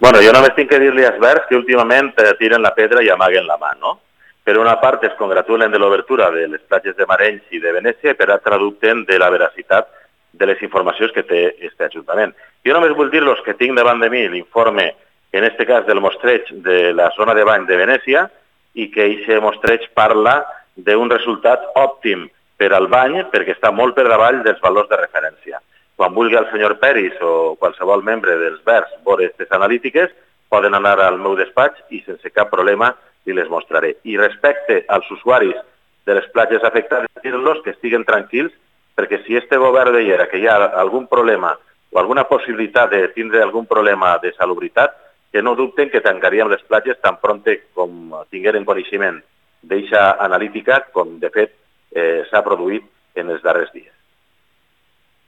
Bueno, jo només tinc que dir-li als verds que últimament tiren la pedra i amaguen la mà, no? Per una part es congratulen de l'obertura de les platges de Marenys i de Venècia i per altra dubten de la veracitat de les informacions que té aquest Ajuntament. Jo només vull dir-los que tinc davant de mi l'informe, en aquest cas del mostreig de la zona de bany de Venècia, i que aquest mostreig parla d'un resultat òptim per al bany perquè està molt per davall dels valors de referència. Quan vulgui el senyor Peris o qualsevol membre dels Verds veure aquestes analítiques, poden anar al meu despatx i sense cap problema li les mostraré. I respecte als usuaris de les platges afectades, dir-los que estiguen tranquils, perquè si este govern veiera que hi ha algun problema o alguna possibilitat de tindre algun problema de salubritat, que no dubten que tancaríem les platges tan prompte com tingueren coneixement d'eixa analítica, com de fet s'ha produït en els darrers dies.